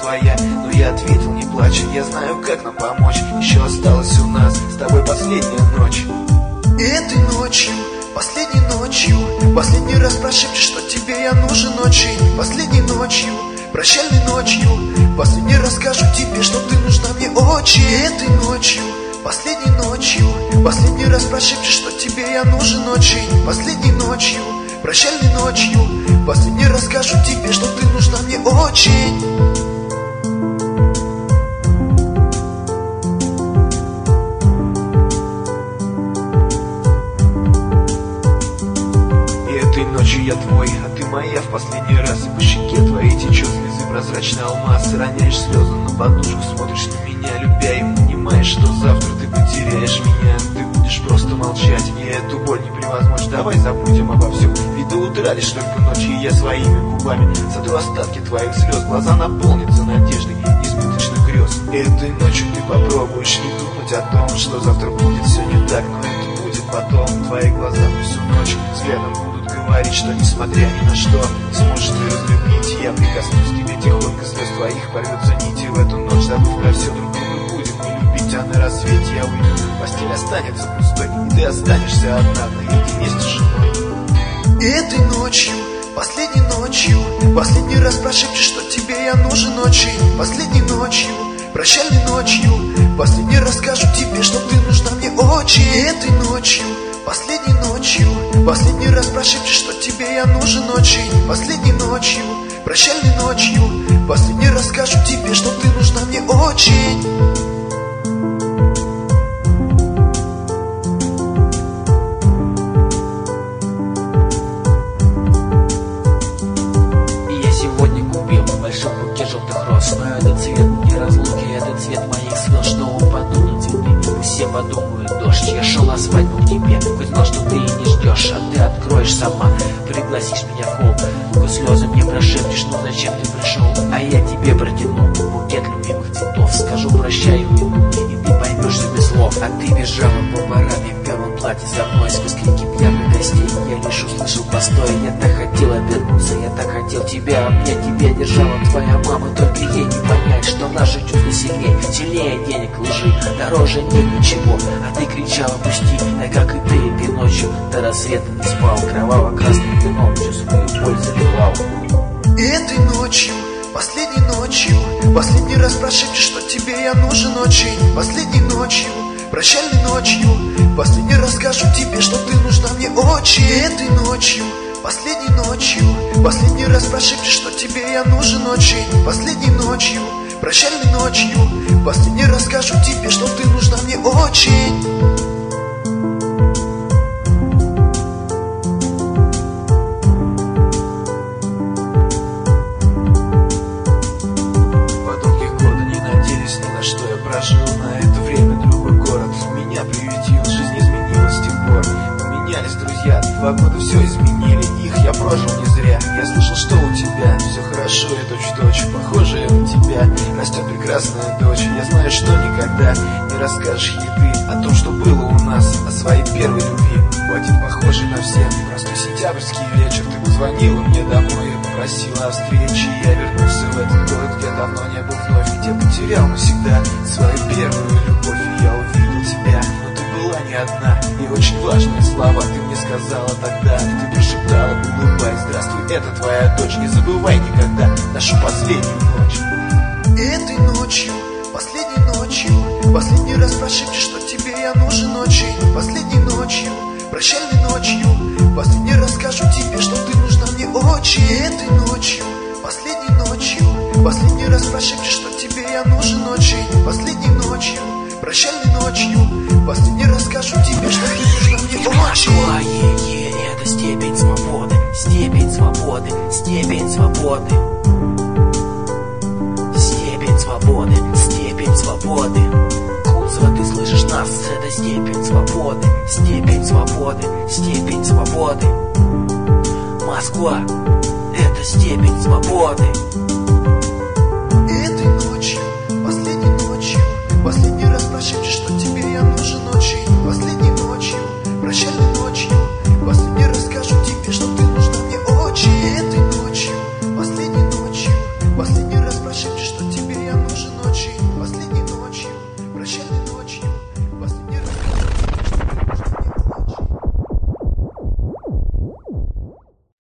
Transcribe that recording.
твоя. Но я ответил, не плачь, я знаю, как нам помочь. Еще осталась у нас с тобой последняя ночь. Этой ночью, последней ночью, последний раз прошепчешь, что тебе я нужен очень. Последней ночью, прощальной ночью, последний раз скажу тебе, что ты нужна мне очень. Этой ночью, последней ночью, последний раз прошепчешь, что тебе я нужен очень. Последней ночью, прощальной ночью, последний раз скажу тебе, что ты нужна мне очень. Ночью я твой, а ты моя в последний раз. И по щеке твоей течет слезы прозрачный алмаз. Ты роняешь слезы на подушку, смотришь на меня, любя, и понимаешь, что завтра ты потеряешь меня. Ты будешь просто молчать, и эту боль не превозмочь. Давай забудем обо всем, ведь до утра лишь только ночи. И я своими губами сотру остатки твоих слез. Глаза наполнятся надеждой избыточных грез. Этой ночью ты попробуешь не думать о том, что завтра будет все не так, но это будет потом. Твои глаза всю ночь взглядом будут говорить, что несмотря ни на что не сможешь ты разлюбить. Я прикоснусь к тебе тихонько, слез твоих порвется нити. В эту ночь, забыв про все, друг друга будем не любить. А на рассвете я уйду, постель останется пустой, и ты останешься одна наедине с тишиной. Этой ночью, последней ночью, последний раз прошепчешь, что тебе я нужен очень. Последней ночью, прощальной ночью, последний раз скажу тебе, что ты нужна мне очень. Этой ночью, последней ночью, последний раз прошепчешь, что тебе я нужен очень. Последней ночью, прощальной ночью, последний раз скажу тебе, что ты нужна мне очень. Большой букет желтых роз, но этот цвет не разлуки, этот цвет моих слез. Что упадут на цветы, все подумают дождь. Я шел на свадьбу к тебе, хоть знал, что ты и не ждешь. А ты откроешь сама, пригласишь меня в холл. Хоть слезы мне прошепчешь, ну зачем ты пришел? А я тебе протяну букет любимых цветов. Скажу прощай, уйду, и ты поймешь без слов. А ты бежала по параде в белом платье за мной сквозь крики пьяных гостей. Я лишь услышал постой, я так хотел обернуться, я так хотел тебя обнять. Тебя держала твоя мама, только ей не понять, что наши чувства сильнее денег, лжи, дороже нет ничего. А ты кричала пусти, да как и ты этой ночью до рассвета не спал, кроваво-красным вином всю свою боль заливал. Этой ночью, последней ночью, последний раз прошепчешь, что тебе я нужен очень. Последней ночью, прощальной ночью, последний раз скажу тебе, что ты нужна мне очень. Этой ночью, последней ночью, последний раз прошепчешь, что тебе я нужен очень. Последней ночью, прощальной ночью, последний раз скажу тебе, что ты нужна мне очень. Прожил на это время другой город, меня приютил, жизнь изменилась с тех пор. Поменялись друзья, 2 года все изменили их, я прожил не зря. Я слышал, что у тебя все хорошо и точь-в-точь похожая на тебя растет прекрасная дочь. Я знаю, что никогда не расскажешь ей ты о том, что было у нас, о своей первой любви. В один похожий на все простой сентябрьский вечер ты позвонила мне домой и попросила о встрече. Я вернулся в этот город, где давно не был вновь, где потерял навсегда свою первую любовь. И я увидел тебя, но ты была не одна. И очень важные слова ты мне сказала тогда. Ты прошептала, улыбаясь: здравствуй, это твоя дочь. Не забывай никогда нашу последнюю ночь. Этой ночью, последней ночью, последний раз прошепчешь, что тебе я нужен очень. Последней ночью, прощальной ночью, последний раз скажу тебе, что ты нужна мне очень. Этой ночью, последней ночью, последний раз прошепчешь, что тебе я нужен очень. Последней ночью, прощальной ночью, последний раз скажу тебе, что ты нужна мне очень. Это степень свободы, степень свободы, степень свободы. Степень свободы, степень свободы. Кузова, ты слышишь нас? Это степень свободы, степень свободы, степень свободы. Москва, это степень свободы.